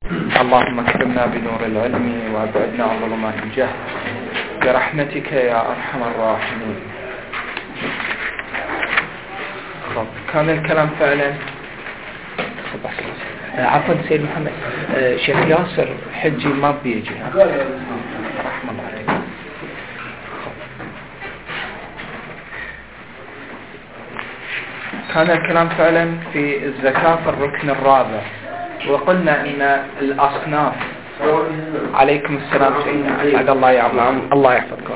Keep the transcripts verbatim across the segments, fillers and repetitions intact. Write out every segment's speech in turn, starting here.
اللهم اكرمنا بنور العلم وابعدنا عن ظلمات الجهل برحمتك يا ارحم الراحمين. طب كان الكلام فعلا. عفوا سيد محمد، شيخ ياسر حجي ما بيجي رحمه الله عليك. كان الكلام فعلا في الزكاة في الركن الرابع، وقلنا ان الاصناف. عليكم السلام سيدنا الله يعلم الله يحفظك.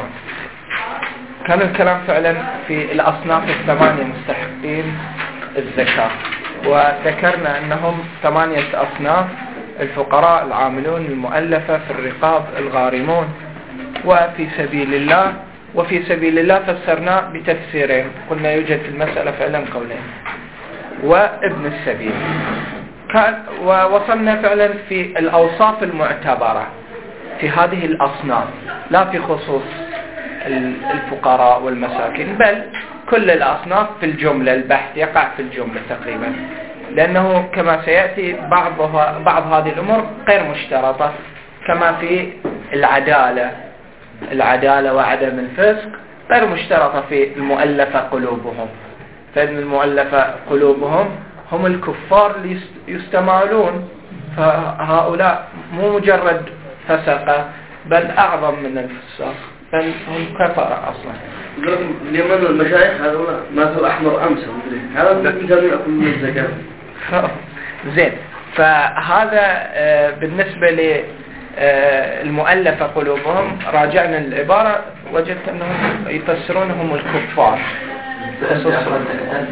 كان الكلام فعلا في الاصناف الثمانية مستحقين الزكاة، وذكرنا انهم ثمانية اصناف: الفقراء، العاملون، المؤلفة في الرقاب، الغارمون، وفي سبيل الله. وفي سبيل الله فسرنا بتفسيرين، قلنا يوجد في المسألة فعلا قولين، وابن السبيل. كان ووصلنا فعلا في الأوصاف المعتبرة في هذه الأصناف، لا في خصوص الفقراء والمساكين، بل كل الأصناف في الجملة. البحث يقع في الجملة تقريبا، لأنه كما سيأتي بعضها بعض هذه الأمور غير مشترطة، كما في العدالة العدالة وعدم الفسق غير مشترطة في المؤلفة قلوبهم، فإن المؤلفة قلوبهم هم الكفار اللي يستمالون، فهؤلاء مو مجرد فسقة بل أعظم من الفسق، بل هم كفار أصلا. لمن المشايخ هذا مثل أحمر أمس هذا مثل يأكل من الزكاة. زين، فهذا بالنسبة ل المؤلفة قلوبهم. راجعنا العبارة وجدت أنهم يفسرونهم الكفار خصوصا.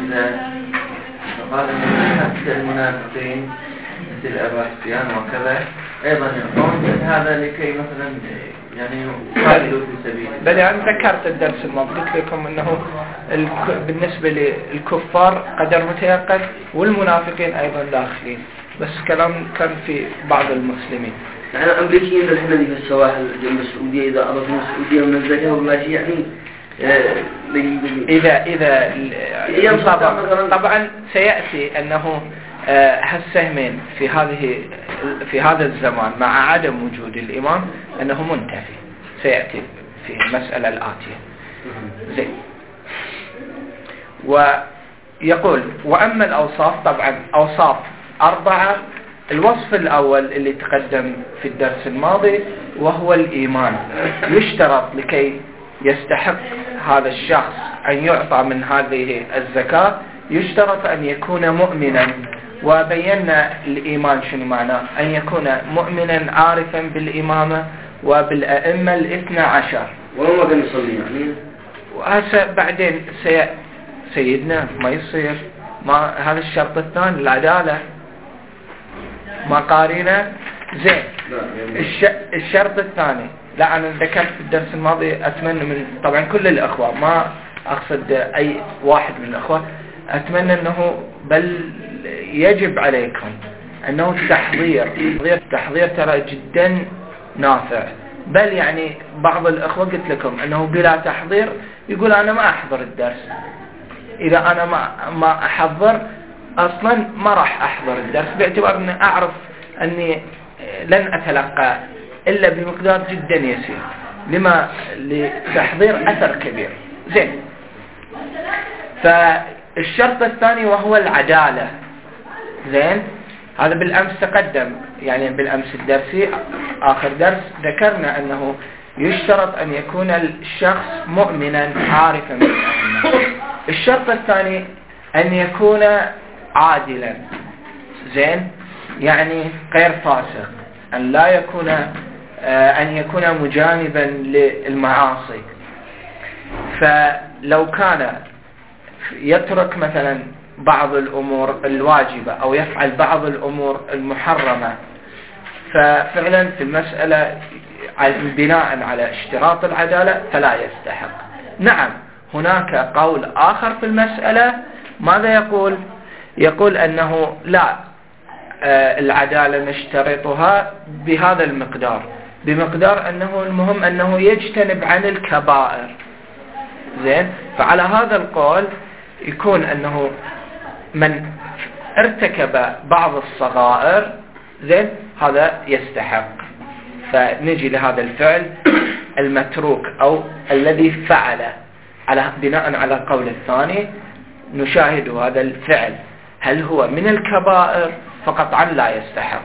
قال أن المنافقين مثل أبا سفيان وكذا أيضا يقولون هذا لكي مثلا يعني يقاتلوا في سبيل. بل يعني ذكرت الدرس الماضي قلت لكم أنه بالنسبة للكفار قدر متيقن، والمنافقين أيضا داخلين، بس كلام كان في بعض المسلمين. يعني الأمريكيين الحين اللي في السواحل جنب السعودية إذا أردنا السعودية من الزكاة ولا شيء يعني إذا إذا طبعا, طبعا سيأتي أنه هالسهمين في هذه في هذا الزمان مع عدم وجود الإمام أنه منتفي، سيأتي في المسألة الآتية. زين، ويقول وأما الأوصاف، طبعا أوصاف أربعة. الوصف الأول اللي تقدم في الدرس الماضي وهو الإيمان. يشترط لكي يستحق هذا الشخص أن يعطى من هذه الزكاة يشترط أن يكون مؤمنا، وبينا الإيمان شنو معناه: أن يكون مؤمنا عارفا بالإمامة وبالأئمة الاثنى عشر. والله ما كان يصلي يعني. وهسه بعدين سي... سيدنا ما يصير ما هذا الشرط الثاني العدالة ما قارنة. زين، الش... الشرط الثاني، لا أنا ذكرت في الدرس الماضي، أتمنى من طبعا كل الأخوة، ما أقصد أي واحد من الأخوة، أتمنى أنه بل يجب عليكم أنه التحضير التحضير ترى جدا نافع. بل يعني بعض الأخوة قلت لكم أنه بلا تحضير يقول أنا ما أحضر الدرس، إذا أنا ما ما أحضر أصلا ما راح أحضر الدرس، باعتبار أني أعرف أني لن أتلقى إلا بمقدار جدا يسير، لما لتحضير أثر كبير. زين، فالشرط الثاني وهو العدالة. زين، هذا بالأمس تقدم، يعني بالأمس الدرسي آخر درس ذكرنا أنه يشترط أن يكون الشخص مؤمنا عارفا بالأمة. الشرط الثاني أن يكون عادلا. زين، يعني غير فاسق، أن لا يكون أن يكون مجانبا للمعاصي. فلو كان يترك مثلا بعض الأمور الواجبة أو يفعل بعض الأمور المحرمة، ففعلا في المسألة بناء على اشتراط العدالة فلا يستحق. نعم، هناك قول آخر في المسألة، ماذا يقول؟ يقول أنه لا، العدالة نشترطها بهذا المقدار، بمقدار أنه المهم أنه يجتنب عن الكبائر. زين، فعلى هذا القول يكون أنه من ارتكب بعض الصغائر زين هذا يستحق. فنجي لهذا الفعل المتروك أو الذي فعل على بناء على قول الثاني، نشاهد هذا الفعل هل هو من الكبائر فقطعا لا يستحق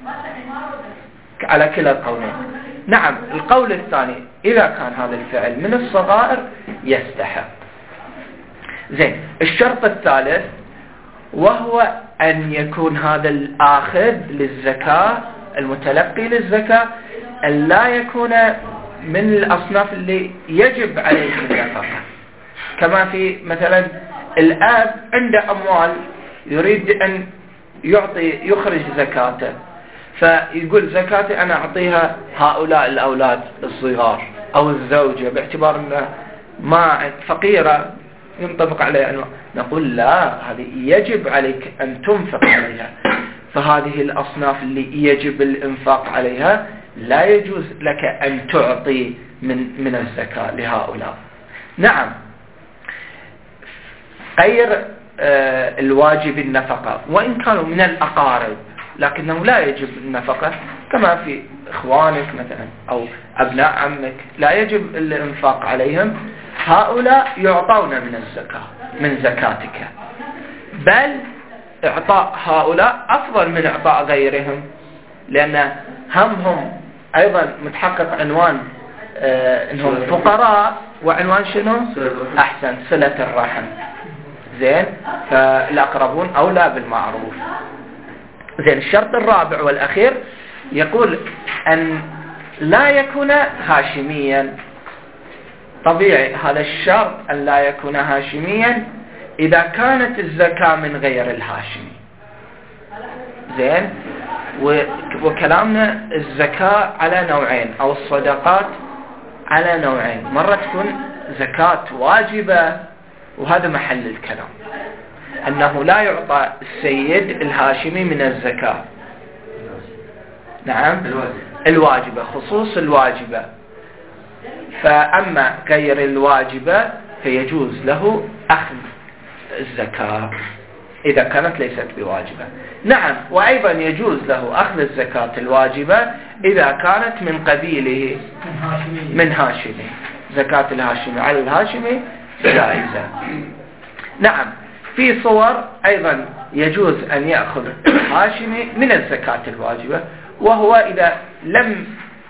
على كلا القولين. نعم القول الثاني إذا كان هذا الفعل من الصغائر يستحق. زين الشرط الثالث وهو أن يكون هذا الآخذ للزكاة المتلقي للزكاة أن لا يكون من الأصناف اللي يجب عليه النفقة، كما في مثلا الآب عنده أموال يريد أن يعطي يخرج زكاته، فيقول زكاتي أنا أعطيها هؤلاء الأولاد الصغار أو الزوجة باعتبار أنه ما فقيرة ينطبق عليها أنه نقول لا، هذه يجب عليك أن تنفق عليها. فهذه الأصناف اللي يجب الإنفاق عليها لا يجوز لك أن تعطي من من الزكاة لهؤلاء. نعم غير آه الواجب النفقة وإن كانوا من الأقارب لكنه لا يجب النفقة، كما في إخوانك مثلا أو أبناء عمك لا يجب الإنفاق عليهم، هؤلاء يعطون من الزكاة من زكاتك، بل إعطاء هؤلاء أفضل من إعطاء غيرهم، لأن همهم أيضا متحقق عنوان آه إنهم فقراء، وعنوان شنو؟ أحسن صلة الرحم. زين فالأقربون أولى بالمعروف. زين الشرط الرابع والأخير يقول أن لا يكون هاشميا. طبيعي هذا الشرط أن لا يكون هاشميا إذا كانت الزكاة من غير الهاشمي. زين وكلامنا الزكاة على نوعين أو الصدقات على نوعين، مرة تكون زكاة واجبة وهذا محل الكلام أنه لا يعطى السيد الهاشمي من الزكاة. نعم الواجبة خصوص الواجبة، فأما غير الواجبة فيجوز له أخذ الزكاة إذا كانت ليست بواجبة. نعم وأيضا يجوز له أخذ الزكاة الواجبة إذا كانت من قبيله من هاشمي، زكاة الهاشمي على الهاشمي جائزة. نعم في صور أيضا يجوز أن يأخذ هاشمي من الزكاة الواجبة، وهو إذا لم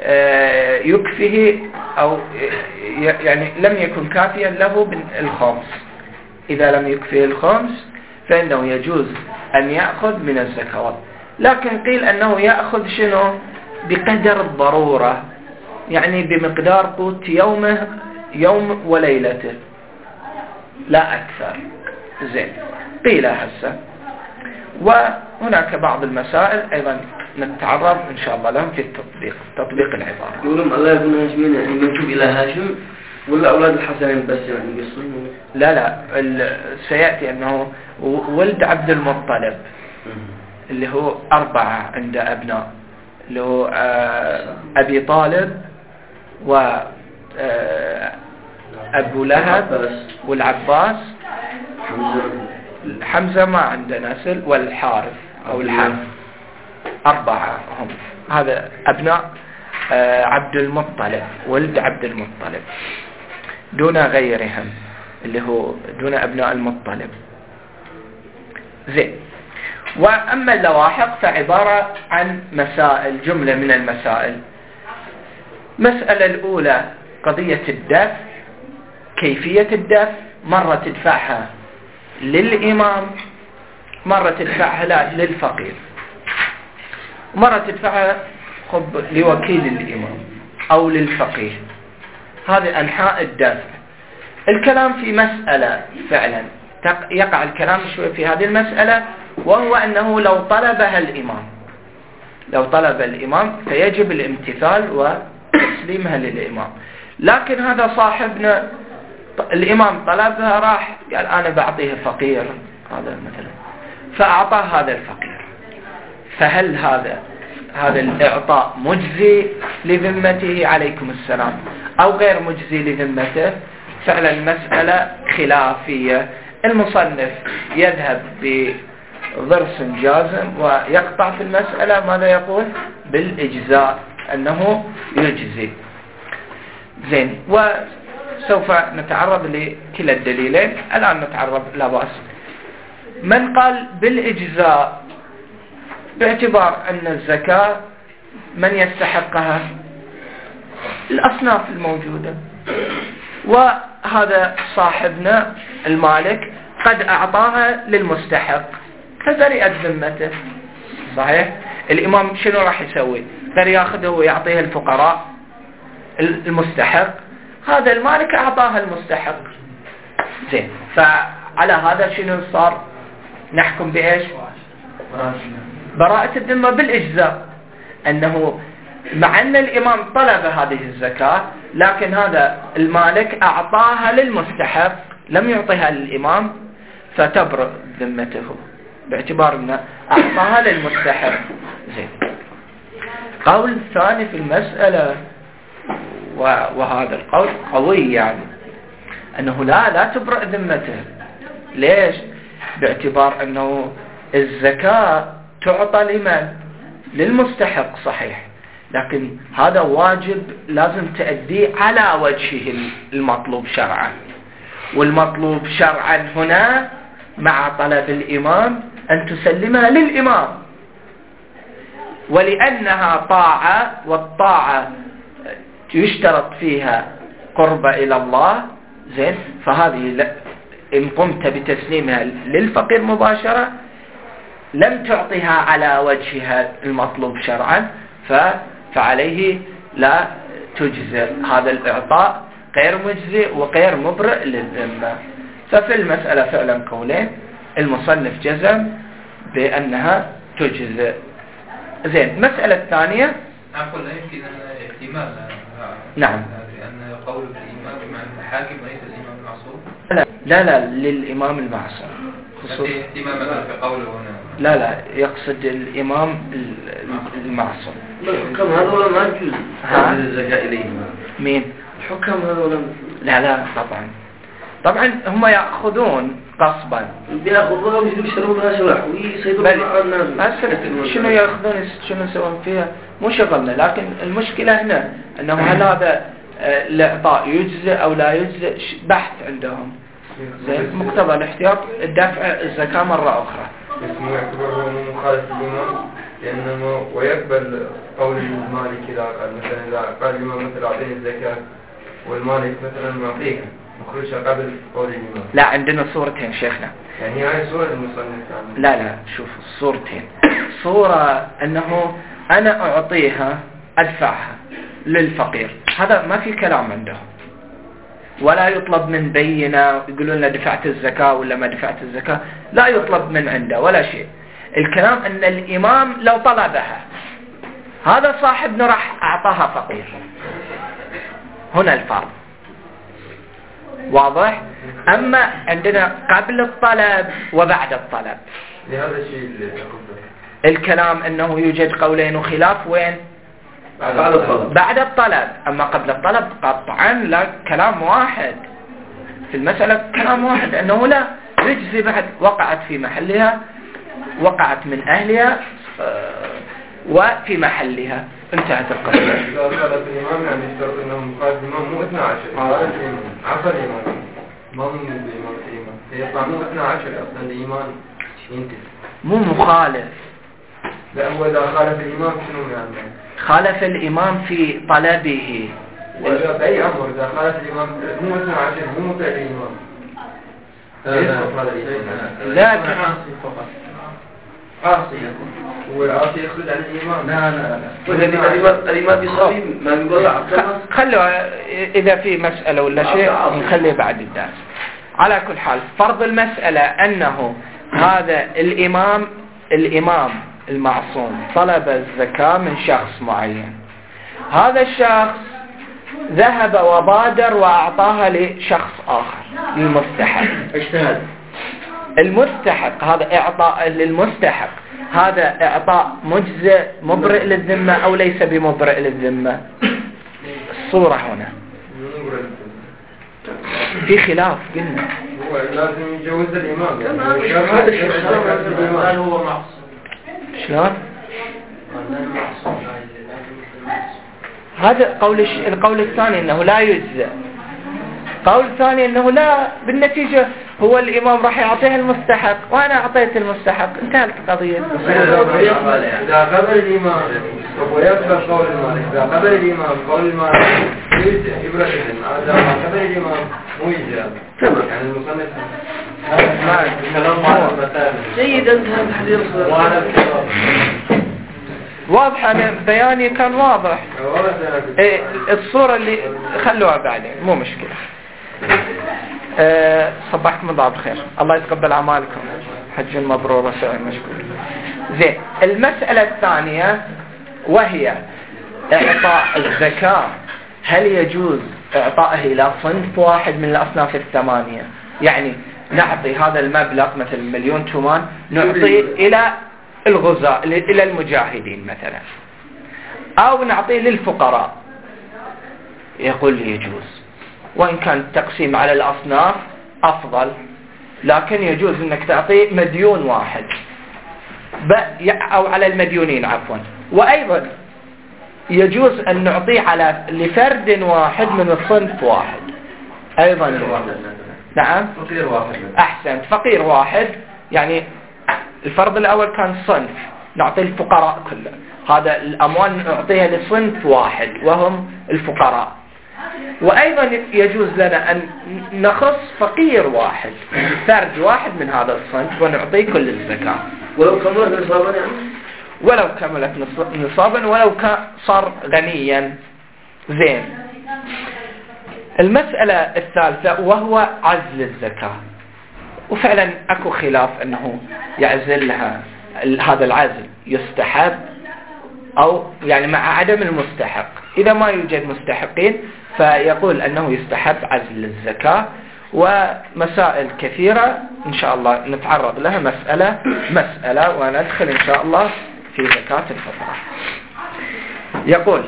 يكفه أو يعني لم يكن كافيا له الخمس، إذا لم يكفه الخمس فإنه يجوز أن يأخذ من الزكوات. لكن قيل أنه يأخذ شنو بقدر الضرورة، يعني بمقدار قوت يومه يوم وليلته لا أكثر. زين قيل هسه. وهناك بعض المسائل أيضا نتعرض إن شاء الله لهم في التطبيق تطبيق العبارة. يقولون الله يكون هاشمين يعني منسوب إلى هاشم ولا أولاد الحسنين بس يعني يصلون؟ لا لا سيأتي أنه ولد عبد المطلب اللي هو أربعة عند أبناء، اللي هو أبي طالب و أبو لهب والعباس، حمزة ما عنده نسل، والحارث أو الحارث، أربعة هم. هذا أبناء عبد المطلب، ولد عبد المطلب دون غيرهم اللي هو دون أبناء المطلب. زين. وأما اللواحق فعبارة عن مسائل، جملة من المسائل. مسألة الأولى قضية الدفع، كيفية الدفع، مرة تدفعها للإمام، مرة تدفعها للفقير، مرة تدفعها لوكيل الإمام أو للفقيه. هذه أنحاء الدفع. الكلام في مسألة فعلا يقع الكلام شوي في هذه المسألة، وهو أنه لو طلبها الإمام لو طلب الإمام فيجب الامتثال وتسليمها للإمام. لكن هذا صاحبنا الإمام طلبها، راح قال أنا بعطيه فقير هذا مثلا، فأعطاه هذا الفقير، فهل هذا هذا الإعطاء مجزي لذمته عليكم السلام أو غير مجزي لذمته؟ فعلا مسألة خلافية. المصنف يذهب ضرس جازم ويقطع في المسألة ماذا يقول؟ بالإجزاء، أنه يجزي. زين، وسوف نتعرض لكلا الدليلين الآن، نتعرض لا بأس. من قال بالإجزاء باعتبار أن الزكاة من يستحقها؟ الأصناف الموجودة، وهذا صاحبنا المالك قد أعطاها للمستحق فبرئت ذمته. صحيح؟ الإمام شنو راح يسوي؟ غير ياخذه ويعطيه الفقراء المستحق، هذا المالك أعطاها المستحق. زين، فعلى هذا شنو صار؟ نحكم بإيش؟ براءة الذمة بالإجزاء، أنه مع أن الإمام طلب هذه الزكاة لكن هذا المالك أعطاها للمستحق لم يعطيها للإمام فتبرأ ذمته باعتبار أنه أعطاها للمستحق. زين، قول الثاني في المسألة وهذا القول قوي، يعني أنه لا لا تبرأ ذمته. ليش؟ باعتبار أنه الزكاة تعطى لمن؟ للمستحق صحيح، لكن هذا واجب لازم تأديه على وجهه المطلوب شرعا، والمطلوب شرعا هنا مع طلب الإمام أن تسلمها للإمام، ولأنها طاعة، والطاعة يشترط فيها قربة إلى الله. زين، فهذه إن قمت بتسليمها للفقير مباشرة لم تعطيها على وجهها المطلوب شرعا فعليه لا تجزئ، هذا الإعطاء غير مجزئ وغير مبرئ للذمة. ففي المسألة فعلا قولين، المصنف جزم بأنها تجزئ. زين، المسألة الثانية أقول يمكن احتمال نعم لأن قول الإمام بمعنى الحاكم ليس الإمام المعصوم. لا لا, لا للإمام المعصوم خصوص احتمال في قوله هنا. لا لا يقصد الإمام المعصوم. الحكم هذول ما يجوز الزكاة إليهم. مين؟ الحكم هذول. لا لا طبعا طبعا هم يأخذون قصبا، بيأخذوها ويشترون لها سلاح ويسيطرون على الناس. شنو يأخذون شنو يسوون فيها مو شغلنا، لكن المشكلة هنا أنه هل هذا الإعطاء يجزئ أو لا يجزئ بحث عندهم. زين، مقتضى الاحتياط الدفع الزكاة مرة أخرى. اسمه يعتبر مخالف الإمام، لأنه ويقبل قول المالك إذا قال مثلا إذا قال الإمام مثلا أعطيني الزكاة والمالك مثلا معطيها مخرجها قبل قول الإمام. لا، عندنا صورتين شيخنا. يعني هاي صورة المصنف. لا لا شوف الصورتين، صورة أنه أنا أعطيها أدفعها للفقير، هذا ما في كلام عندهم، ولا يطلب من بينة يقولون لنا دفعت الزكاة ولا ما دفعت الزكاة، لا يطلب من عنده ولا شيء. الكلام أن الإمام لو طلبها هذا صاحبنا راح أعطاها فقير، هنا الفرق واضح. أما عندنا قبل الطلب وبعد الطلب، لهذا الشيء اللي الكلام أنه يوجد قولين وخلاف وين؟ بعد الطلب. بعد الطلب. أما قبل الطلب قطعا لا، كلام واحد في المسألة، كلام واحد أنه لا يجزي بعد، وقعت في محلها، وقعت من أهلها وفي محلها، انتهت القصة. إذا قالت الإمام يعني اشترط أنه مخالف الإمام مو اثنى عشر، قالت الإمام عفى الإمام ما من الإمام الإمام يطلع مو اثنى عشر أصلا الإيمان ينتهي. مو مخالف، لا هو إذا خالف الإمام شنو يعني؟ خالف الإمام في طلبه. وإذا بأي أمر إذا خالف الإمام مو اثنى عشر مو مطيع الإمام. لا عاصي فقط، عاصي يكون والعاصي يخرج عن الإمام. لا لا لا الإمام بيصلي ما بيقول خلوا إذا في مسألة ولا شيء نخليه بعد الدرس. على كل حال فرض المسألة أنه هذا الإمام الإمام المعصوم طلب الزكاة من شخص معين، هذا الشخص ذهب وبادر وأعطاها لشخص آخر للمستحق، اجتهد المستحق، هذا إعطاء للمستحق، هذا إعطاء مجزئ مبرئ للذمة أو ليس بمبرئ للذمة؟ الصورة هنا في خلاف، قلنا هو لازم يجوز الإمام يعني تمام. هو شرط يجوز الإمام. هل هو معصوم؟ شلون؟ قال معصوم هذا قول الش... القول الثاني انه لا يجزئ. قول ثاني انه لا، بالنتيجة هو الامام راح يعطيه المستحق وانا اعطيت المستحق، انتهت القضية. إذا قبل الإمام ويقبل قول المالك، إذا قبل الإمام قول المالك يجزئ إبرة إذن، إذا قبل الإمام مو يجزئ. تمام. يعني المصنف كلام معنا مثال جيد. أنت هذا الحديث وانا واضح، انا بياني كان واضح. إيه الصورة اللي خلوها بعدين مو مشكلة. أه صبحكم الله بالخير، الله يتقبل اعمالكم، حج مبرور وسعي مشكور. زين، المسألة الثانية وهي اعطاء الزكاة، هل يجوز اعطائه الى صنف واحد من الاصناف الثمانية؟ يعني نعطي هذا المبلغ مثل مليون تومان نعطيه الى الغزاة الى المجاهدين مثلا، او نعطيه للفقراء. يقول لي يجوز، وان كان التقسيم على الاصناف افضل، لكن يجوز انك تعطيه مديون واحد او على المديونين عفوا. وايضا يجوز ان نعطيه على لفرد واحد من الصنف واحد ايضا. نعم فقير واحد. احسنت، فقير واحد، يعني الفرض الأول كان صنف نعطي الفقراء كله، هذا الأموال نعطيها لصنف واحد وهم الفقراء. وأيضا يجوز لنا أن نخص فقير واحد، فرد واحد من هذا الصنف ونعطيه كل الزكاة ولو كملت نصابا يعني ولو كملت نصابا ولو كان صار غنيا. زين، المسألة الثالثة وهو عزل الزكاة، وفعلا اكو خلاف انه يعزلها، هذا العزل يستحب او يعني مع عدم المستحق. اذا ما يوجد مستحقين فيقول انه يستحب عزل الزكاة، ومسائل كثيرة ان شاء الله نتعرض لها مسألة مسألة وندخل ان شاء الله في زكاة الفطرة. يقول: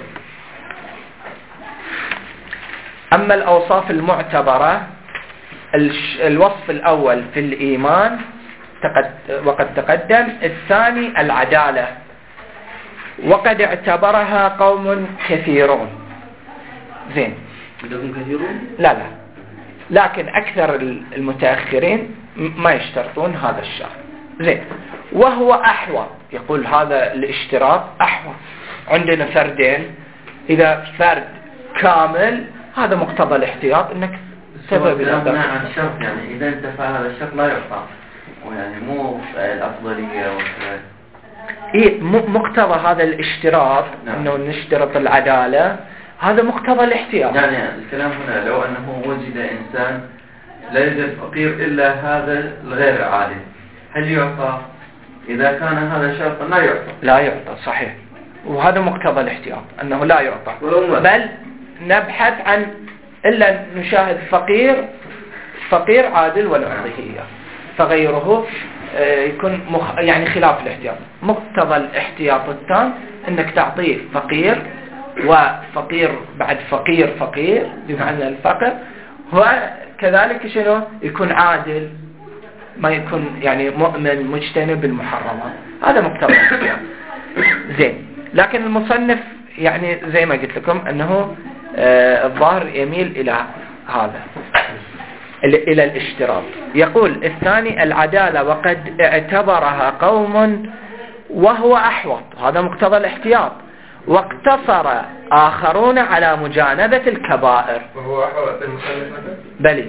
اما الاوصاف المعتبرة، الوصف الأول في الإيمان وقد تقدم، الثاني العدالة، وقد اعتبرها قوم كثيرون. زين، كثيرون؟ لا لا، لكن أكثر المتأخرين ما يشترطون هذا الشرط. زين، وهو أحوط، يقول هذا الاشتراط أحوط. عندنا فردين، إذا فرد كامل هذا مقتضى الاحتياط انك سبب الأمنع عن الشرط، يعني إذا انتفع هذا الشرط لا يعطى، ويعني مو الأفضلية وكذا. إيه، مقتضى هذا الاشتراط، نعم. إنه نشترط العدالة، هذا مقتضى الاحتياط. يعني الكلام هنا لو أنه وجد إنسان لا يوجد فقير إلا هذا الغير عادل، هل يعطى؟ إذا كان هذا شرطا لا يعطى. لا يعطى، صحيح، وهذا مقتضى الاحتياط أنه لا يعطى، بل نبحث عن إلا نشاهد فقير فقير عادل ونعطيه إياه، فغيره يكون مخ... يعني خلاف الاحتياط. مقتضى الاحتياط التام انك تعطيه فقير، وفقير بعد فقير فقير بمعنى الفقر، وكذلك شنو يكون عادل، ما يكون يعني مؤمن مجتنب المحرمات. هذا مقتضى الاحتياط. زين، لكن المصنف يعني زي ما قلت لكم انه آه الظاهر يميل الى هذا، إلى الاشتراط. يقول الثاني العدالة، وقد اعتبرها قوم وهو أحوط، هذا مقتضى الاحتياط، واقتصر آخرون على مجانبة الكبائر. وهو أحوط المصنف بل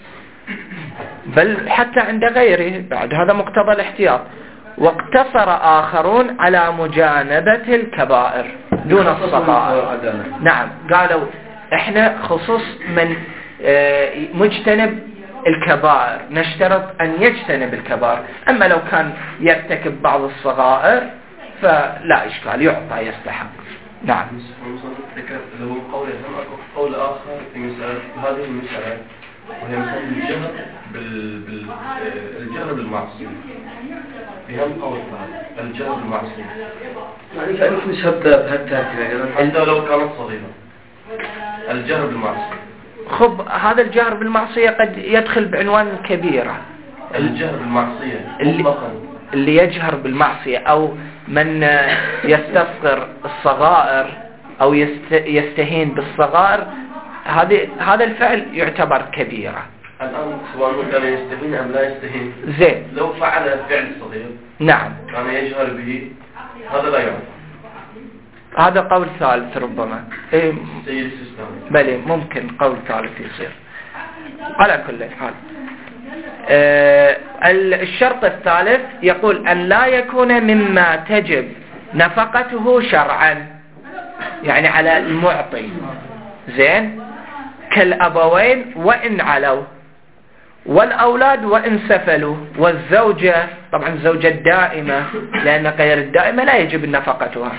بل حتى عند غيره بعد، هذا مقتضى الاحتياط. واقتصر آخرون على مجانبة الكبائر دون الصغائر. نعم، قالوا احنا خصوص من مجتنب الكبائر نشترط أن يجتنب الكبائر، أما لو كان يرتكب بعض الصغائر فلا إشكال، يعطى يستحق. نعم. له قول قول آخر في مسألة هذه المسألة، وهي مسألة الجهر بال بال الجهر بالمعصية. بهم قول هذا الجهر بالمعصية، يعني كأنك مسبب حتى حتى لو كانت صغيرة. الجهر بالمعصية خب هذا الجهر بالمعصية قد يدخل بعنوان الكبيرة. الجهر بالمعصية اللي, مطلقا اللي يجهر بالمعصية أو من يستصغر الصغائر أو يستهين بالصغائر، هذه هذا الفعل يعتبر كبيرة. الآن سواء كان يستهين أم لا يستهين، زين، لو فعل فعل صغير نعم كان يجهر به، هذا لا يعرف. هذا قول ثالث ربما. إيه سيد السيستاني بلي ممكن قول ثالث يصير. على كل حال آه الشرط الثالث يقول أن لا يكون مما تجب نفقته شرعا، يعني على المعطي، زين، كالأبوين وإن علوا، والأولاد وإن سفلوا، والزوجة، طبعا الزوجة الدائمة لأن غير الدائمة لا يجب نفقتها،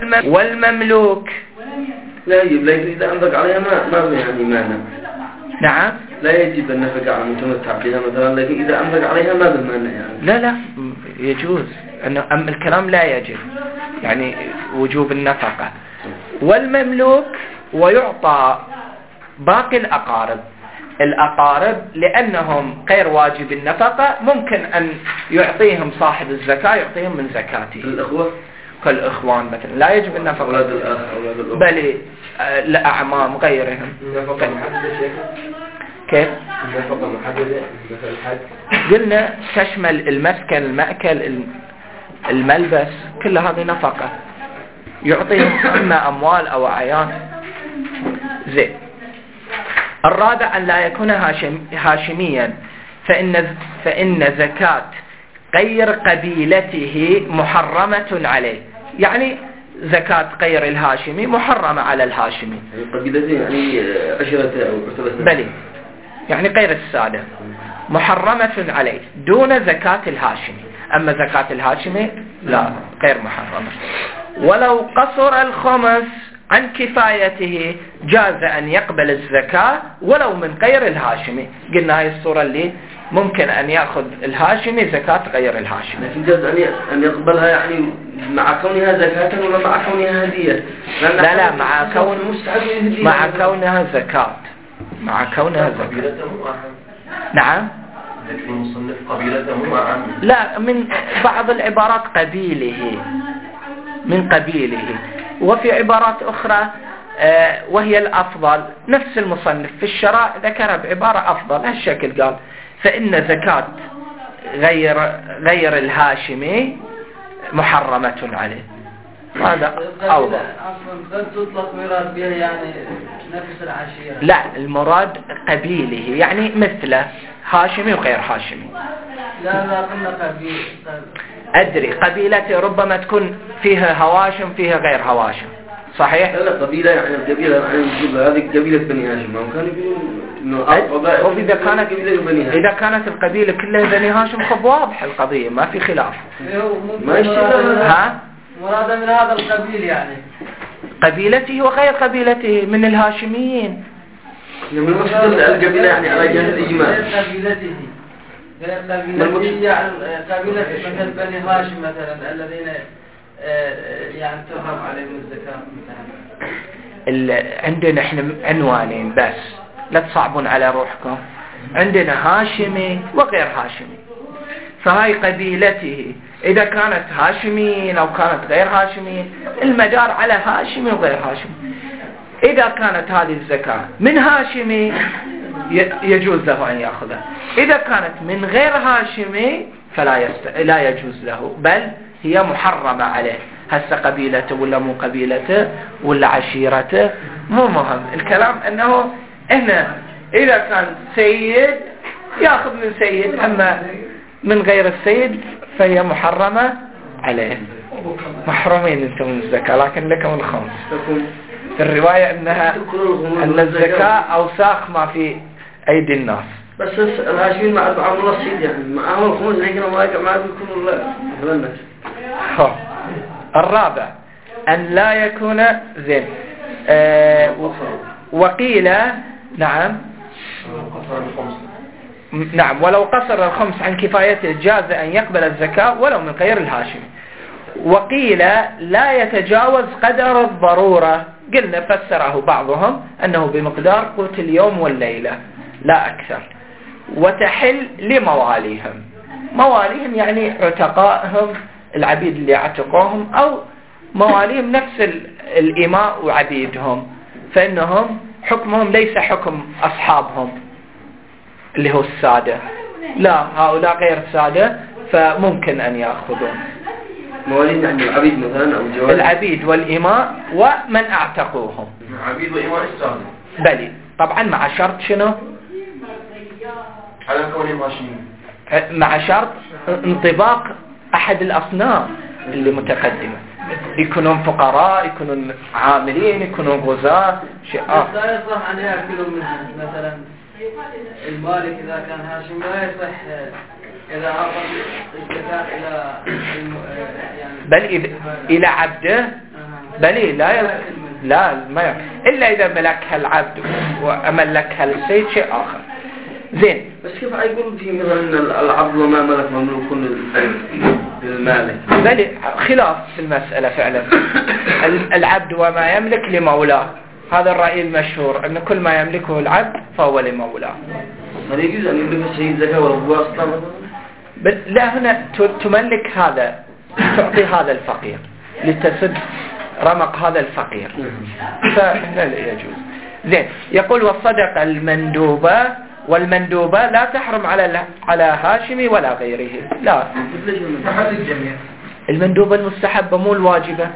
والمملوك لا يجب، لكن إذا أنفق عليها ما ما يعني مانع. نعم، لا يجب أن نفق على المتمتع بها مثلا، لكن إذا أنفق عليها ما بالمانع يعني. لا لا يجوز، أنه أم الكلام لا يجب يعني وجوب النفقة. والمملوك ويعطى باقي الأقارب. الأقارب لأنهم غير واجب النفقة ممكن أن يعطيهم صاحب الزكاة، يعطيهم من زكاته. الأخوة كالإخوان مثلا لا يجب النفقة. أولاد الأخ، أولاد الأخ، بل الأعمام غيرهم. النفقة محددة شيخ؟ كيف؟ النفقة محددة مثل الحج؟ قلنا تشمل المسكن، المأكل، الملبس، كل هذه نفقة يعطيهم إما أموال أو أعيان. زين. الرابع أن لا يكون هاشم هاشميا، فإن فإن زكاة غير قبيلته محرمة عليه، يعني زكاة غير الهاشمي محرمة على الهاشمي. قبيلته يعني عشرته أو عشرته. بلي يعني غير السادة محرمة عليه دون زكاة الهاشمي، أما زكاة الهاشمي لا غير محرمة. ولو قصر الخمس عن كفايته جاز أن يقبل الزكاة ولو من غير الهاشمي. قلنا هاي الصورة اللي ممكن أن يأخذ الهاشمي زكاة غير الهاشمي. لكن جاز أن يقبلها يعني مع كونها زكاة ولا مع كونها هدية؟ لا لا مع كون مع كونها زكاة مع كونها زكاة. قبيلته مو أهم. نعم. لكن المصنف قبيلته مو أهم. لا، من بعض العبارات قبيله، من قبيله، وفي عبارات أخرى آه وهي الأفضل. نفس المصنف في الشراء ذكرها بعبارة أفضل هالشكل، قال فإن زكاة غير غير الهاشمي محرمة عليه. هذا أوضح. أصلا قد تطلق ميراث بها يعني نفس العشيرة. لا، المراد قبيله يعني مثله هاشمي وغير هاشمي. لا لا قلنا قبيل. أدري قبيلته ربما تكون فيها هواشم فيها غير هواشم، صحيح؟ لا قبيلة يعني القبيلة يعني نجيب هذه قبيلة بني هاشم، ما كان يقولون إنه أو إذا كانت إذا كانت القبيلة كلها بني هاشم خب واضح القضية ما في خلاف. ما يشتغل. ها؟ مراد من هذا القبيل يعني قبيلته وغير قبيلته من الهاشميين. من مقصد القبيلة يعني على جهة الإجماع. غير قبيلته غير قبيلته يعني قبيلة مثل بني هاشم مثلا الذين يعني تحرم عليهم الزكاة مثلا. عندنا احنا عنوانين بس، لا تصعبون على روحكم. عندنا هاشمي وغير هاشمي، فهاي قبيلته إذا كانت هاشميين أو كانت غير هاشميين المدار على هاشمي وغير هاشمي. إذا كانت هذه الزكاة من هاشمي يجوز له أن يأخذها، إذا كانت من غير هاشمي فلا يست... لا يجوز له، بل هي محرمة عليه. هسه قبيلته ولا مو قبيلته ولا عشيرته مو مهم، الكلام أنه هنا إذا كان سيد يأخذ من سيد، أما من غير السيد فهي محرمة عليه. محرومين انتم من الزكاة لكن لكم الخمس. في الرواية أنها أن الزكاة أوساخ ما في أيدي الناس. بس الهاشمين مع معهم الصيد يعني معهم الخمس لكن ما يقع ما يكون ولا الناس. الرابع أن لا يكون زين آه وقيل نعم نعم ولو قصر الخمس عن كفايته جاز أن يقبل الزكاة ولو من غير الهاشمي. وقيل لا يتجاوز قدر الضرورة، قلنا فسره بعضهم أنه بمقدار قوت اليوم والليلة لا أكثر. وتحل لمواليهم، مواليهم يعني عتقائهم، العبيد اللي اعتقوهم، أو مواليهم نفس الإماء وعبيدهم، فإنهم حكمهم ليس حكم أصحابهم اللي هو السادة، لا، هؤلاء غير سادة فممكن أن يأخذون. مواليد يعني العبيد مثلا أو الجواري؟ العبيد والإماء ومن اعتقوهم. عبيد وإماء السادة. بلي طبعا مع شرط شنو؟ على كونهم هاشميين. مع شرط انطباق أحد الأصناف اللي متقدمة، يكونون فقراء، يكونون عاملين، يكونون غزاة، شيء آخر. لا يصح أن يأكلوا منها مثلا المالك إذا كان هاشم، لا يصح إذا أعطى الزكاة إلى يعني بل إذا إلى عبده، بل لا ي... لا ما ي... إلا إذا ملكها العبد وأملكها السيد شيء آخر. زين، بس كيف يقول في مثلا العبد وما ملك مملوك للمالك؟ بل خلاف في المسألة فعلا. العبد وما يملك لمولاه، هذا الرأي المشهور أن كل ما يملكه العبد فهو لمولاه. هل يجوز أن يملك السيد زكاة ولا بواسطة مثلا؟ لا، هنا تملك هذا، تعطي هذا الفقير لتسد رمق هذا الفقير، فهنا لا يجوز. زين، يقول والصدقة المندوبة، والمندوبة لا تحرم على على هاشمي ولا غيره، لا، المندوبة المستحبة مو الواجبة،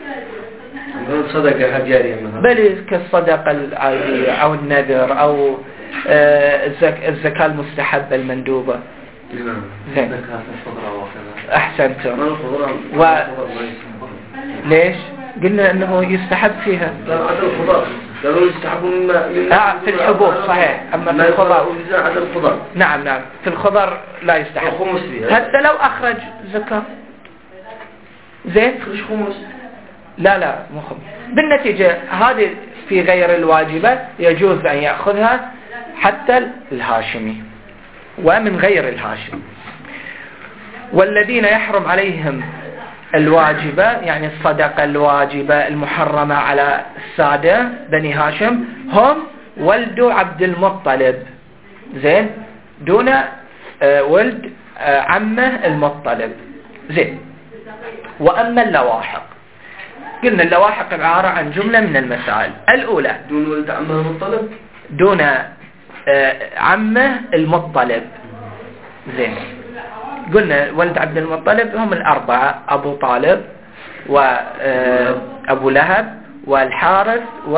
صدقة جارية مثلا، بل كالصدقة العادية أو النذر أو آه الزكاة المستحبة المندوبة. زين، أحسنتم. و... ليش؟ قلنا أنه يستحب فيها. لا، عدد الخضار قالوا يستحبوا مما آه في الحبوب صحيح، أما في الخضار عدد الخضار. نعم نعم، في الخضار لا يستحب حتى لو أخرج زكاة. زين، خرج خمس. لا لا مو خمس. بالنتيجة هذه في غير الواجبة يجوز أن يأخذها حتى الهاشمي ومن غير الهاشم. والذين يحرم عليهم الواجبة يعني الصدقة الواجبة المحرمة على السادة بني هاشم هم ولد عبد المطلب، زين، دون آه ولد آه عمه المطلب. زين، وأما اللواحق، قلنا اللواحق عبارة عن جملة من المسائل. الأولى دون ولد عمه المطلب، دون آه عمه المطلب. زين، قلنا ولد عبد المطلب هم الأربعة، أبو طالب وأبو لهب والحارث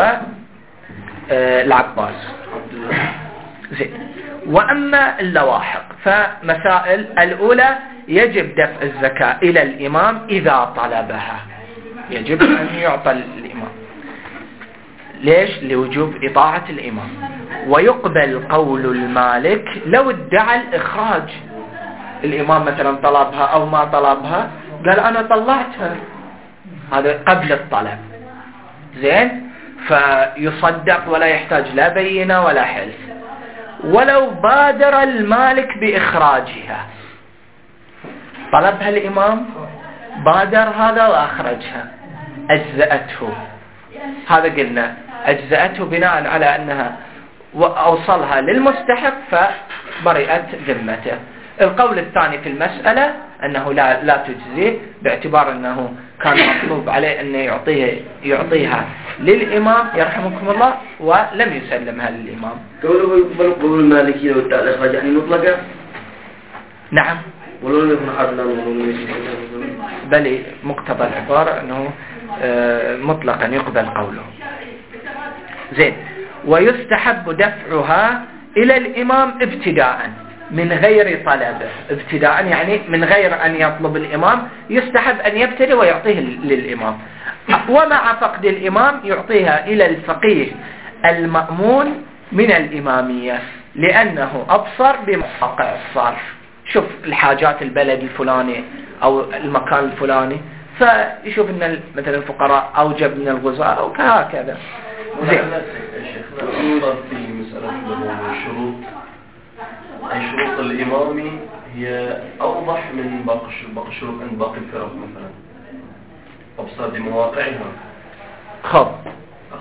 والعباس. زين، وأما اللواحق فمسائل. الأولى يجب دفع الزكاة إلى الإمام إذا طلبها، يجب أن يعطى الإمام. ليش؟ لوجوب إطاعة الإمام. ويقبل قول المالك لو ادعى الإخراج، الإمام مثلا طلبها أو ما طلبها، قال أنا طلعتها، هذا قبل الطلب. زين، فيصدق ولا يحتاج لا بينة ولا حلف. ولو بادر المالك بإخراجها، طلبها الإمام، بادر هذا وأخرجها، أجزأته. هذا قلنا أجزأته بناء على أنها وأوصلها للمستحق فبرئت ذمته. القول الثاني في المسألة أنه لا لا تجزيه، باعتبار أنه كان مطلوب عليه أن يعطيه يعطيها للإمام يرحمكم الله ولم يسلمها للإمام. قوله يقبل قول المالكي لو ادعى الإخراج يعني مطلقة؟ نعم، ولو لم يكن عدلا ولو لم يكن، بل مقتضى العبارة أنه مطلقا يقبل قوله. زين، ويستحب دفعها إلى الإمام ابتداء من غير طلبه، ابتداء يعني من غير أن يطلب الإمام، يستحب أن يبتدئ ويعطيه للإمام. ومع فقد الإمام يعطيها إلى الفقيه المأمون من الإمامية، لأنه أبصر بمواقع الصرف، شوف الحاجات البلد الفلاني أو المكان الفلاني، فيشوف أن مثلا الفقراء أوجب من الغزاة أو كهكذا. زين، في مسألة الشروط، أي شروط الإمامي هي أوضح من باقي الشروط عند باقي الفرق مثلا، أبصر بمواقعها. خب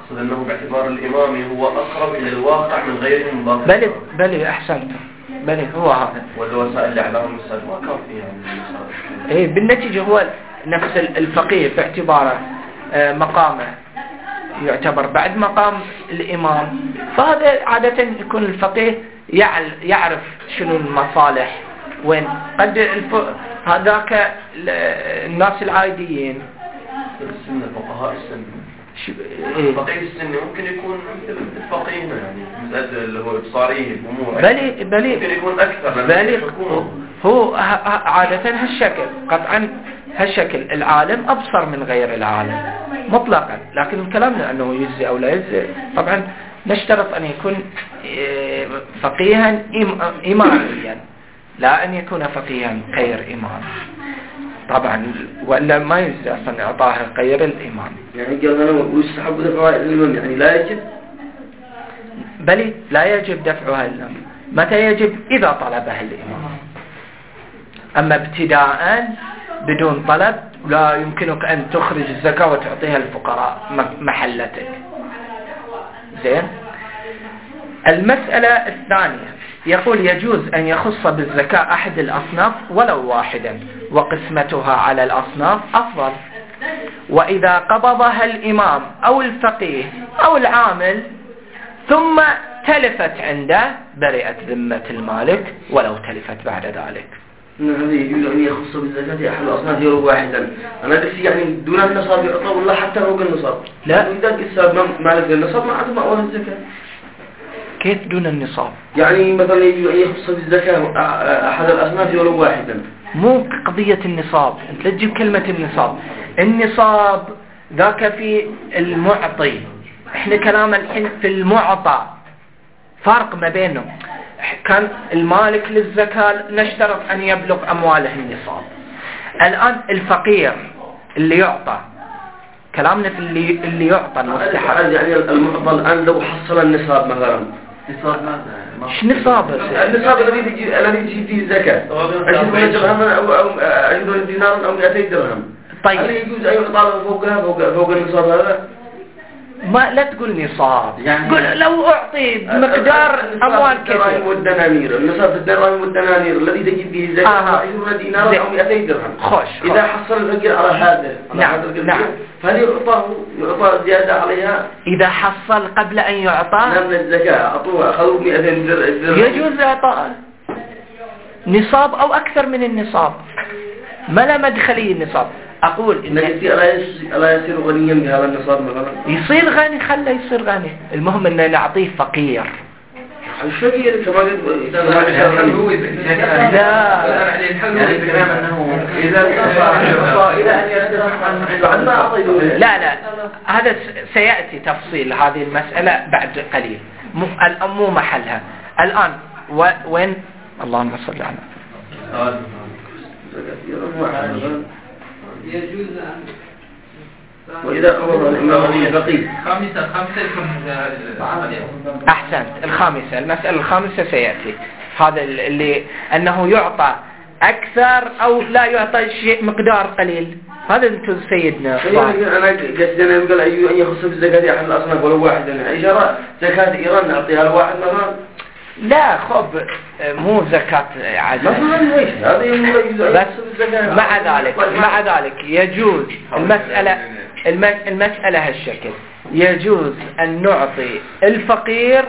أقصد أنه باعتبار الإمامي هو أقرب إلى الواقع من غيره من باقي بلي بلي أحسنت بلي هو هذا. والوسائل الإعلام المساج ما كان فيها يعني. إيه بالنتيجة هو نفس الفقيه باعتباره مقامه يعتبر بعد مقام الإمام، فهذا عادة يكون الفقيه يعرف شنو المصالح وين. قد الف... هذاك الناس العاديين السنة فقهاء السنة ش... إيه؟ فقيه السنة ممكن يكون مثل فقيهنا يعني مسألة اللي هو صاريه الأمور بلي بلي ممكن يكون أكثر بلي هو عادة هالشكل قطعا هالشكل العالم أبصر من غير العالم مطلقا، لكن الكلام أنه يجزي أو لا يجزي طبعا نشترط أن يكون فقيها إماميا لا أن يكون فقيها غير إمام طبعا، ولا ما يجزي أصلا إعطاه غير الإمام. يعني قال أنا ويستحب دفعها الإمام يعني لا يجب بل لا يجب دفعها الإمام. متى يجب؟ إذا طلبها الإمام. أما ابتداء بدون طلب لا يمكنك أن تخرج الزكاة وتعطيها الفقراء محلتك. زين. المسألة الثانية يقول يجوز أن يخص بالزكاة أحد الأصناف ولو واحدا وقسمتها على الأصناف أفضل، وإذا قبضها الإمام أو الفقيه أو العامل ثم تلفت عنده برئت ذمة المالك ولو تلفت بعد ذلك. هذا يجوز أن يخص بالزكاة أحد الأصناف ولو واحدا. أنا قلت يعني دون النصاب يعطى ولا حتى فوق النصاب؟ لا. إذا قلت مالك النصاب ما عاد مأوى الزكاة. كيف دون النصاب؟ يعني مثلا يجوز أن يخص بالزكاة أحد الأصناف ولو واحدا. مو قضية النصاب، أنت لا تجيب كلمة النصاب. النصاب ذاك في المعطي، إحنا كلام الحين في المعطى، فرق ما بينهم. كان المالك للزكاة نشترط أن يبلغ أمواله النصاب. الآن الفقير اللي يعطى، كلامنا في اللي اللي يعطى المستحق. يعني المعطى الآن لو حصل النصاب مثلا. نصاب ماذا؟ ايش نصاب؟ النصاب الذي تجي الذي تجي فيه الزكاة. عشرين درهما أو أو عشرين دينار أو مئتين درهم. طيب. هل يجوز أن يعطى فوقها فوق فوق النصاب هذا؟ ما لا تقول نصاب، يعني قل لو أعطي مقدار أموال كثير. الدراهم والدنانير، النصاب في الدراهم والدنانير الذي تجي فيه الزكاة آه. عشرين دينار أو مئتين درهم. خوش. إذا حصل الفقير على هذا على نعم. هذا نعم. فهل يعطى يعطى زيادة عليها؟ إذا حصل قبل أن يعطى من الزكاة أعطوها أخذوا مئتين درهم. يجوز إعطاء نصاب أو أكثر من النصاب، ما لا مدخلي النصاب. أقول إن ألا يصير غنيا بهذا النصاب مثلا؟ يصير غني، خله يصير غني، المهم إن نعطيه فقير. الفقير كما قلت لا يعني الكلام أنه إذا إلى أن يستطيع ما أعطيه. لا لا هذا سيأتي تفصيل هذه المسألة بعد قليل، مو مو محلها الآن. وين اللهم صل على يجوز أن وإذا قبض الإمام الفقيه. خامسة خامسة يكون أحسنت. الخامسة، المسألة الخامسة سيأتي هذا اللي أنه يعطى أكثر أو لا يعطى شيء مقدار قليل. هذا أنتم سيدنا. أنا قصدنا يقول أيوه أن يخص بالزكاة أحد الأصناف ولو واحد. إشارة زكاة إيران نعطيها لواحد مثلا. لا خب مو زكاة عادية. بس مع ذلك مع ذلك يجوز المسألة المسألة هالشكل، يجوز أن نعطي الفقير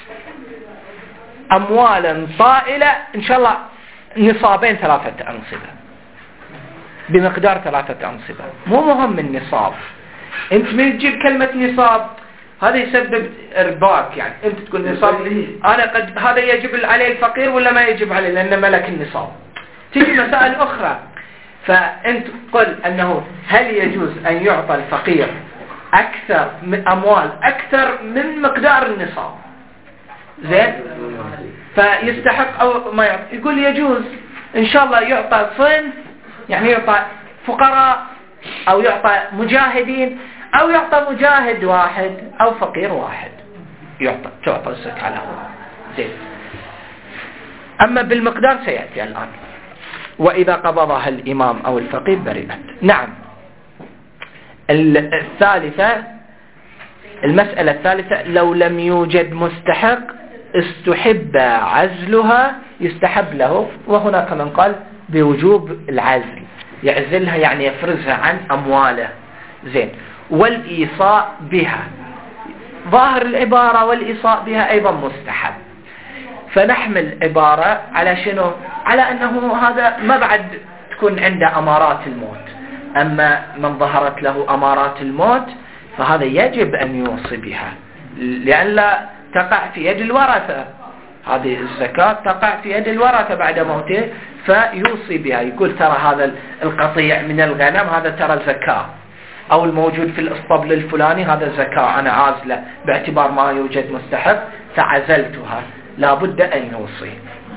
أموالا طائلة إن شاء الله نصابين ثلاثة أنصبة بمقدار ثلاثة أنصبة، مو مهم النصاب. أنت من تجيب كلمة نصاب هذا يسبب إرباك، يعني أنت تقول نصاب أنا قد هذا يجب عليه الفقير ولا ما يجب عليه لأنه ملك النصاب. تيجي مسائل أخرى، فأنت قل أنه هل يجوز أن يعطى الفقير أكثر من أموال أكثر من مقدار النصاب، زين، فيستحق أو ما يعطي. يقول يجوز إن شاء الله يعطى صنف، يعني يعطى فقراء أو يعطى مجاهدين أو يعطى مجاهد واحد أو فقير واحد يعطى تعطى الزكاة له، زين. أما بالمقدار سيأتي الآن. وإذا قبضها الإمام أو الفقيه برئت. نعم. الثالثة المسألة الثالثة لو لم يوجد مستحق استحب عزلها، يستحب له، وهناك من قال بوجوب العزل، يعزلها يعني يفرزها عن أمواله. زين. والإيصاء بها، ظاهر العبارة والإيصاء بها أيضا مستحب، فنحمل عبارة على شنو؟ على أنه هذا ما بعد تكون عنده أمارات الموت، أما من ظهرت له أمارات الموت فهذا يجب أن يوصي بها، لأن لا تقع في يد الورثة، هذه الزكاة تقع في يد الورثة بعد موته، فيوصي بها، يقول ترى هذا القطيع من الغنم هذا ترى زكاة، أو الموجود في الاسطبل الفلاني هذا زكاة، أنا عازلة باعتبار ما يوجد مستحق فعزلتها، لا بد أن يوصي.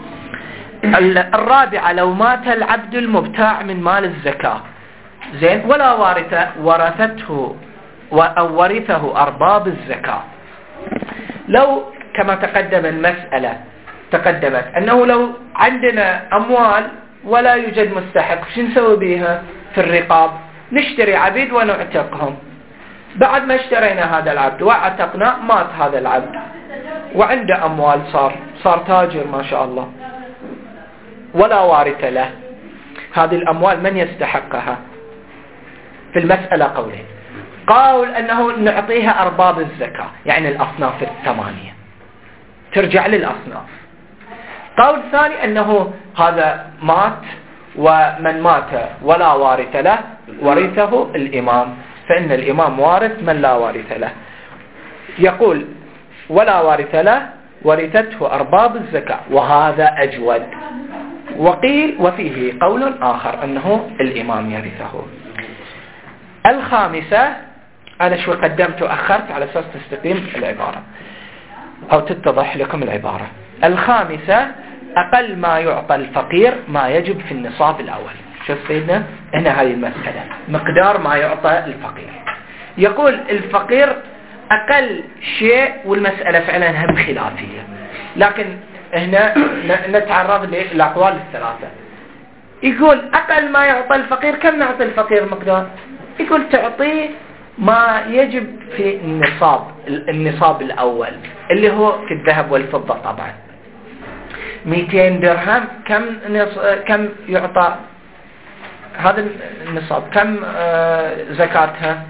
الرابعة لو مات العبد المبتاع من مال الزكاة، زين، ولا وارث ورثته أو ورثه أرباب الزكاة. لو كما تقدم المسألة تقدمت أنه لو عندنا أموال ولا يوجد مستحق، شو نسوي بها؟ في الرقاب نشتري عبيد ونعتقهم. بعد ما اشترينا هذا العبد وعتقنا، مات هذا العبد وعنده أموال، صار صار تاجر ما شاء الله، ولا وارث له، هذه الأموال من يستحقها؟ في المسألة قولين، قول أنه نعطيها أرباب الزكاة، يعني الأصناف الثمانية ترجع للأصناف. قول ثاني أنه هذا مات ومن مات ولا وارث له ورثه الإمام، فإن الإمام وارث من لا وارث له. يقول ولا وارث له ورثته أرباب الزكاة، وهذا أجود. وقيل وفيه قول آخر أنه الإمام يرثه. الخامسة، أنا شوي قدمت وأخرت على أساس تستقيم العبارة أو تتضح لكم العبارة. الخامسة أقل ما يعطى الفقير ما يجب في النصاب الأول. شوف سيدنا هنا هذه المسألة، مقدار ما يعطى الفقير. يقول الفقير أقل شيء، والمسألة فعلا هم خلافية، لكن هنا نتعرض للأقوال الثلاثة. يقول أقل ما يعطى الفقير، كم نعطي الفقير مقدار؟ يقول تعطيه ما يجب في النصاب النصاب الأول اللي هو في الذهب والفضة. طبعا مئتين درهم كم نص... كم يعطى هذا النصاب؟ كم آه زكاتها؟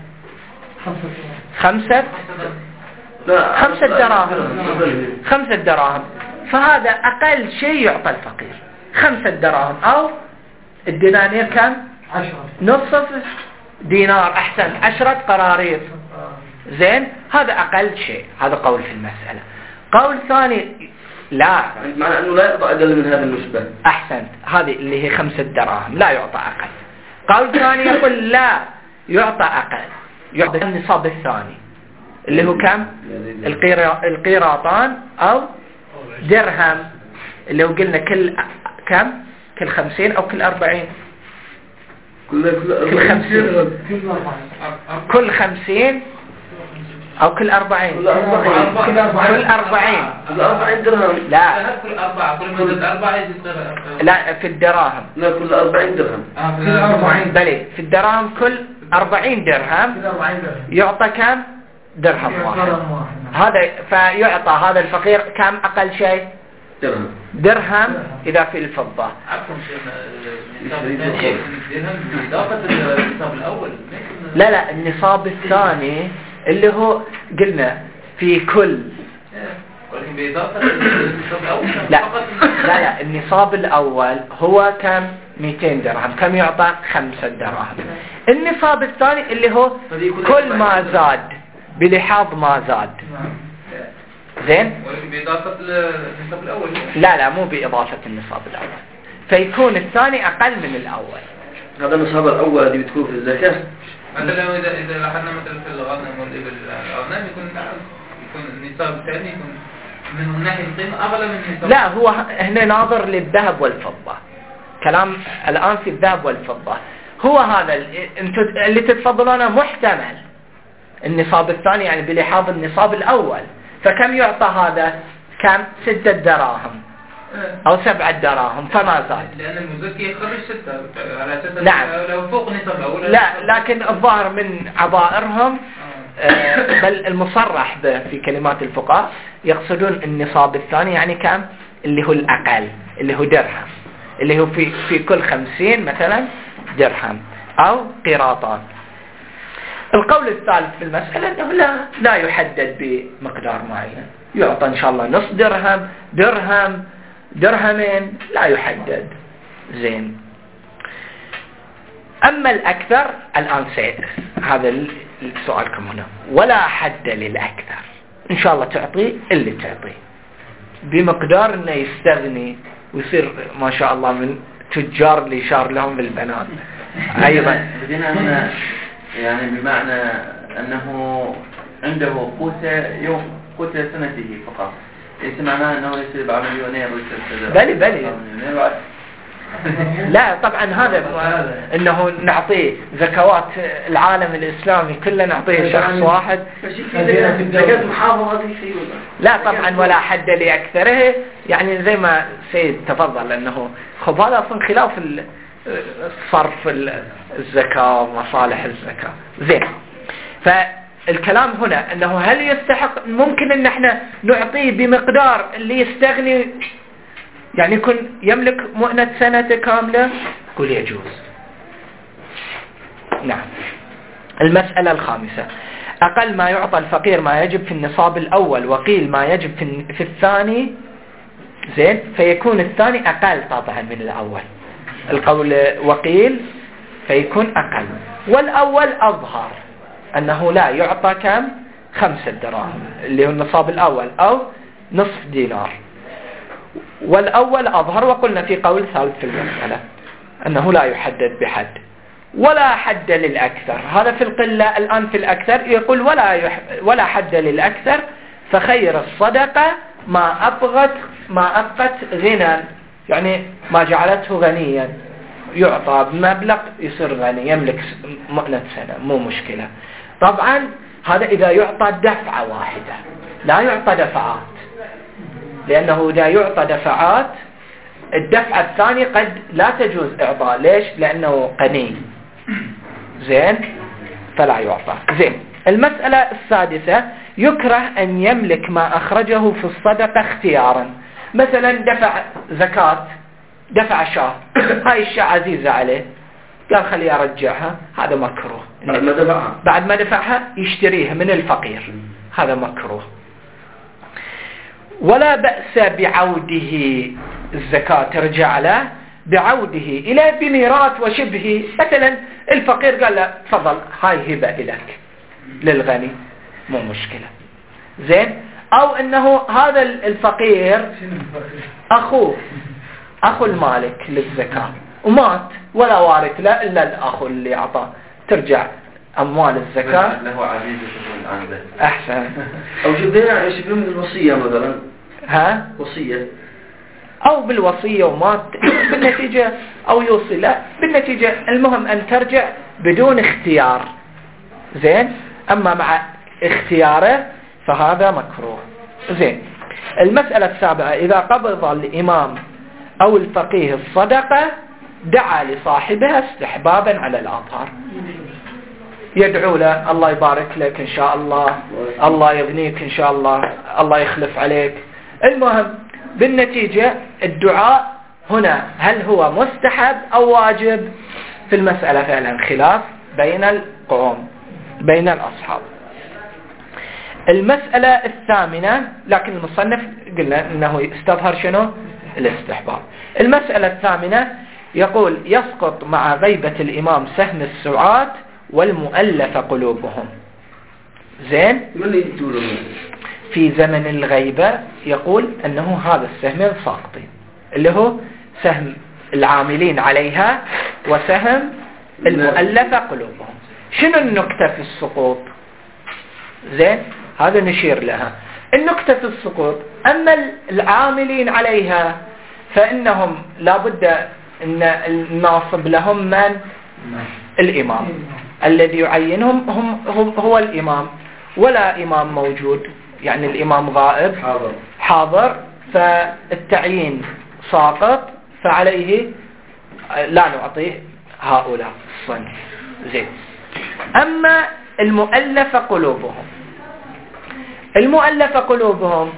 خمسة خمسة دراهم خمسة دراهم فهذا أقل شيء يعطى الفقير، خمسة دراهم، أو الدنانير كم؟ نصف دينار، أحسن عشرة قراريط. زين، هذا أقل شيء، هذا قول في المسألة. قول ثاني لا، معنى أنه لا يعطى أقل من هذا النسبة. أحسن، هذه اللي هي خمسة دراهم لا يعطى أقل. قول ثاني يقول لا يعطى أقل، يعطى النصاب الثاني اللي هو كم؟ القيراطان أو درهم، اللي هو قلنا كل كم؟ كل خمسين أو كل أربعين؟ كل خمسين كل خمسين أو كل أربعين كل أربعين كل أربعين كل أربعين درهم. لا كل أربعة، كل مدة أربعة لا في الدراهم. لا كل أربعين درهم. كل أربعين بلي في الدراهم كل أربعين درهم يعطى كم؟ درهم واحد. هذا فيعطى هذا الفقير كم أقل شيء؟ درهم. درهم إذا في الفضة. عفوا الدرهم بإضافة النصاب الأول. لا لا، النصاب الثاني اللي هو قلنا في كل ولكن بإضافة النصاب الأول. لا لا لا، النصاب الأول هو كم؟ مئتين درهم، كم يعطى؟ خمسة دراهم. النصاب الثاني اللي هو كل ما زاد بلحاظ ما زاد. زين، ولكن بإضافة النصاب الأول. لا لا، مو بإضافة النصاب الأول، فيكون الثاني أقل من الأول. هذا النصاب الأول اللي بتكون في الزكاة. مثلا إذا إذا لاحظنا مثلا في الغنم والإبل، الغنم يكون يكون النصاب الثاني يكون من ناحية القيمة أغلى من النصاب. لا، هو هنا ناظر للذهب والفضة، كلام الآن في الذهب والفضة. هو هذا انتم اللي تتفضلونه محتمل النصاب الثاني، يعني بلحاظ النصاب الأول، فكم يعطى هذا؟ كم؟ ستة دراهم أو سبعة دراهم، فما زاد. لأن المزكي يخرج ستة على أساس نعم. لو فوق نصاب الأول. لا، لكن الظاهر من عبائرهم آه بل بل المصرح به في كلمات الفقهاء يقصدون النصاب الثاني يعني كم؟ اللي هو الأقل، اللي هو درهم، اللي هو في في كل خمسين مثلا درهم أو قيراطان. القول الثالث في المسألة أنه لا لا يحدد بمقدار معين، يعطى إن شاء الله نصف درهم، درهم، درهمين، لا يحدد. زين. أما الأكثر الآن سيأتي هذا سؤالكم هنا، ولا حد للأكثر، إن شاء الله تعطيه اللي تعطيه بمقدار أنه يستغني ويصير ما شاء الله من تجار اللي شار لهم بالبنات. أيضا بدينا أن يعني بمعنى أنه عنده قوت يوم قوت سنته فقط، ليس معناه أنه يصير بعد مليونير ويصير بلي بلي لا طبعا هذا انه نعطيه زكوات العالم الاسلامي كله نعطيه شخص واحد، زكاة محافظة لا طبعا ولا حد لاكثره، يعني زي ما سيد تفضل انه خب هذا اصلا خلاف صرف الزكاة ومصالح الزكاة. زين. فالكلام هنا انه هل يستحق، ممكن ان احنا نعطيه بمقدار اللي يستغني، يعني يكون يملك مؤنة سنة كاملة، قل يجوز. نعم. المسألة الخامسة، أقل ما يعطى الفقير ما يجب في النصاب الأول، وقيل ما يجب في الثاني. زين. فيكون الثاني أقل طبعا من الأول، القول وقيل فيكون أقل، والأول أظهر أنه لا يعطى كم؟ خمسة دراهم اللي هو النصاب الأول أو نصف دينار، والأول أظهر. وقلنا في قول ثالث في المسألة أنه لا يحدد بحد، ولا حد للأكثر. هذا في القلة. الآن في الأكثر يقول ولا يح... ولا حد للأكثر، فخير الصدقة ما أبغت ما أبقت غنى، يعني ما جعلته غنيا، يعطى بمبلغ يصير غني يملك مؤنة سنة، مو مشكلة. طبعا هذا إذا يعطى دفعة واحدة، لا يعطى دفعات، لأنه إذا يعطى دفعات الدفعة الثانية قد لا تجوز إعطاء. ليش؟ لأنه غني. زين. فلا يعطى. زين. المسألة السادسة، يكره أن يملك ما أخرجه في الصدقة اختيارا. مثلا دفع زكاة، دفع شاة، هاي الشاة عزيزة عليه، قال خلي أرجعها، هذا مكروه. بعد ما دفعها بعد ما دفعها يشتريها من الفقير، هذا مكروه. ولا بأس بعوده، الزكاة ترجع له بعوده إلى بميراث وشبه. مثلا الفقير قال له تفضل هاي هبة إليك للغني، مو مشكلة. زين. أو أنه هذا الفقير أخوه، أخو المالك للزكاة ومات ولا وارث له إلا الأخو اللي أعطاه، ترجع أموال الزكاة له عزيز الآن. أحسن. أو جبنا يشبه من الوصية مثلا، ها وصية أو بالوصية ومات بالنتيجة، أو يوصي لا بالنتيجة، المهم أن ترجع بدون اختيار. زين. أما مع اختياره فهذا مكروه. زين. المسألة السابعة، إذا قبض الإمام أو الفقيه الصدقة دعا لصاحبها استحبابا على الأظهر، يدعو له الله يبارك لك إن شاء الله، الله يغنيك إن شاء الله، الله يخلف عليك. المهم بالنتيجة الدعاء هنا هل هو مستحب أو واجب؟ في المسألة فعلا خلاف بين القوم، بين الأصحاب. المسألة الثامنة، لكن المصنف قلنا أنه استظهر شنو؟ الاستحباب. المسألة الثامنة يقول يسقط مع غيبة الإمام سهم السعاة والمؤلف قلوبهم. زين. في زمن الغيبة يقول أنه هذا السهم ساقطين، اللي هو سهم العاملين عليها وسهم المؤلف قلوبهم. شنو النكتة في السقوط؟ زين. هذا نشير لها. النكتة في السقوط، أما العاملين عليها فإنهم لابد أن الناصب لهم من؟ الإمام الذي يعينهم هم هم هو الإمام، ولا إمام موجود، يعني الإمام غائب حاضر حاضر، فالتعيين ساقط، فعليه لا نعطيه هؤلاء الصنف. زين. أما المؤلف قلوبهم المؤلفة قلوبهم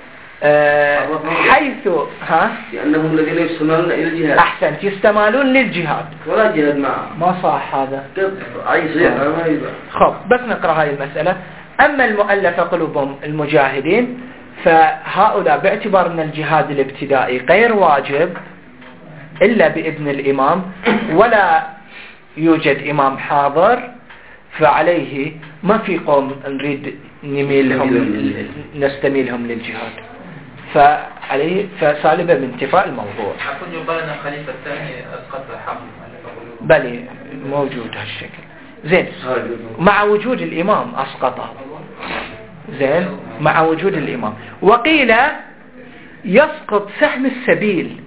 أه حيث ها لأنهم الذين يستمالون إلى الجهاد. أحسنت، يستمالون للجهاد ولا جهاد معه. ما صح هذا. أي صيغة ما يبقى. خب بس نقرأ هاي المسألة. أما المؤلفة قلوبهم المجاهدين فهؤلاء باعتبار أن الجهاد الابتدائي غير واجب إلا بإذن الإمام ولا يوجد إمام حاضر، فعليه ما في قوم نريد نميلهم نستميلهم للجهاد، فعليه فسالبة من انتفاء الموضوع. أكون يقال أن الخليفة الثاني أسقط حق بلي موجود هالشكل. زين، مع وجود الإمام أسقطه. زين، مع وجود الإمام. وقيل يسقط سهم السبيل،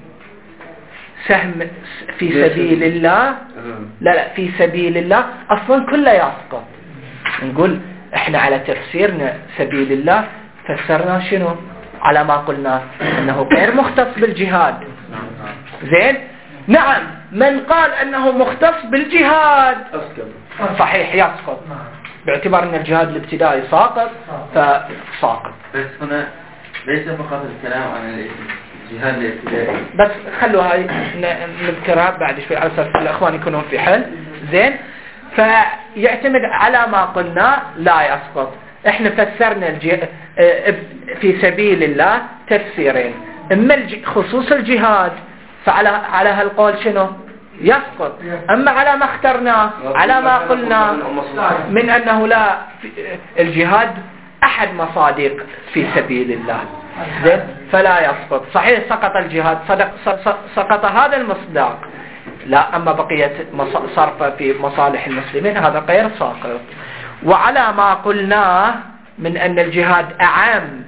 سهم في سبيل الله، لا لا في سبيل الله أصلا كله يسقط. نقول احنا على تفسيرنا سبيل الله فسرنا شنو؟ على ما قلنا انه غير مختص بالجهاد. زين، نعم، من قال انه مختص بالجهاد صحيح يسقط باعتبار ان الجهاد الابتدائي ساقط فساقط. بس هنا ليس فقط الكلام عن الجهاد الابتدائي، بس خلوا هاي نذكرها بعد شوي على اساس الاخوان يكونون في حل. زين، فيعتمد على ما قلنا لا يسقط. احنا فسرنا الجه... في سبيل الله تفسيرين، اما الج... خصوص الجهاد فعلى على هالقول شنو يسقط، اما على ما اخترناه على ما قلنا من انه لا الجهاد احد مصادق في سبيل الله. زين، فلا يسقط. صحيح سقط الجهاد، صدق سقط هذا المصداق، لا، اما بقية صرفه في مصالح المسلمين هذا غير ساقط. وعلى ما قلناه من ان الجهاد اعم،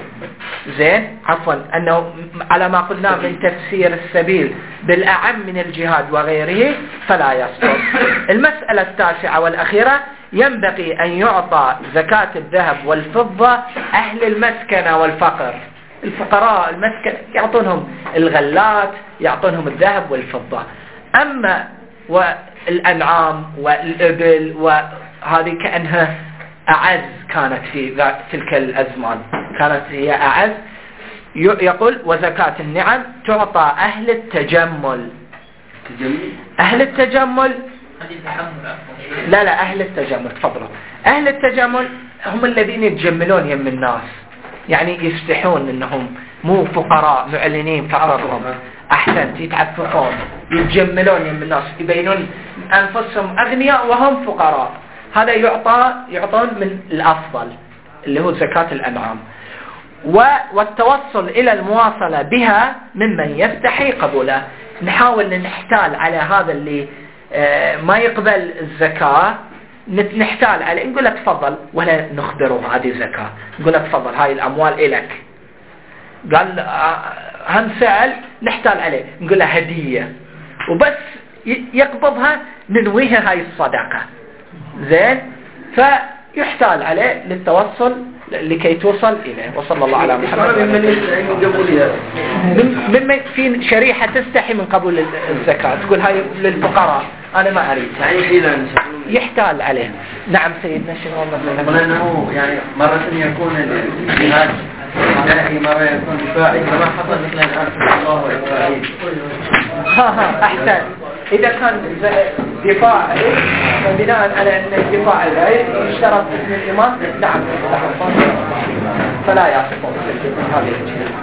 زين عفوا انه على ما قلناه من تفسير السبيل بالاعم من الجهاد وغيره فلا يسقط. المسألة التاسعة والاخيرة، ينبغي ان يعطى زكاة الذهب والفضة اهل المسكنة والفقر. الفقراء المسكن يعطونهم الغلات، يعطونهم الذهب والفضة. اما والانعام والابل وهذه كأنها أعز كانت في تلك الأزمان، كانت هي أعز. يقول وزكاة النعم تعطى أهل التجمل. أهل التجمل لا لا أهل التجمل تفضلوا. أهل التجمل هم الذين يتجملون يم الناس، يعني يفتحون انهم مو فقراء معلنين فقرهم، احسنت، يتعففون يتجملون يم الناس، يبينون انفسهم اغنياء وهم فقراء. هذا يعطى يعطون من الافضل اللي هو زكاة الانعام. والتوصل الى المواصلة بها ممن يستحي قبوله. نحاول نحتال على هذا اللي ما يقبل الزكاة، نحتال عليه، نقول له تفضل ولا نخبره هذه زكاة، نقول له تفضل هاي الأموال إلك. قال هم سأل، نحتال عليه نقول له هدية، وبس يقبضها ننويها هاي الصدقة. زين، فيحتال عليه للتوصل لكي توصل إليه. وصلى الله على محمد. من من في شريحة تستحي من قبول الزكاة، تقول هاي للفقراء أنا ما أريد، يحتال عليه. نعم سيدنا شنو مثلا؟ لأنه يعني مرة يكون الجهاد إلهي، مرة يكون دفاعي، كما حصل مثلا الآن في الله وإسرائيل. ها ها أحسن. إذا كان دفاع بناء على أن الدفاع الغير يشترط اسم الإمام، نعم فلا يعصفون هذه الجهة.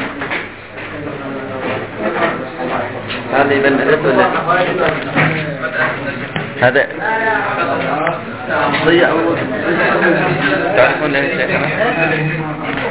هذا يبنى هذا شخصية أو تعرفون لها شيخنا؟